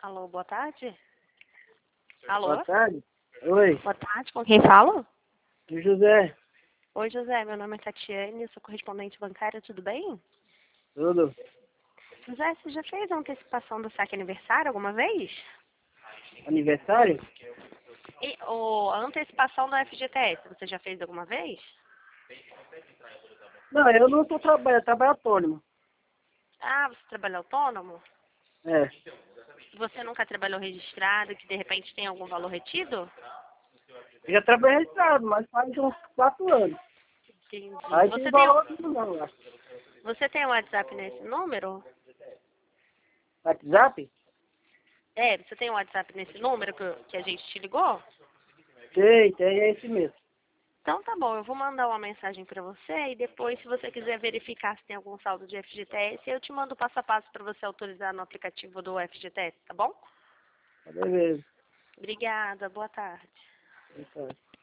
Alô, boa tarde. Alô? Boa tarde. Oi, Boa tarde, com quem falo? José. Oi, José, meu nome é Tatiane, sou correspondente bancária, tudo bem? Tudo? José, você já fez a antecipação do saque aniversário alguma vez? Aniversário? E a antecipação do FGTS, você já fez alguma vez? Não, eu não estou trabalhando, eu trabalho autônomo. Ah, você trabalha autônomo? É. Você nunca trabalhou registrado, que de repente tem algum valor retido? Eu já trabalhei registrado, mas faz uns 4 anos. Entendi. Aí tem valor não, lá. Você tem um WhatsApp nesse número? WhatsApp? É, você tem um WhatsApp nesse número que a gente te ligou? Tem, é esse mesmo. Então tá bom, eu vou mandar uma mensagem para você e depois, se você quiser verificar se tem algum saldo de FGTS, eu te mando o passo a passo para você autorizar no aplicativo do FGTS, tá bom? Beleza. Obrigada, boa tarde. Então.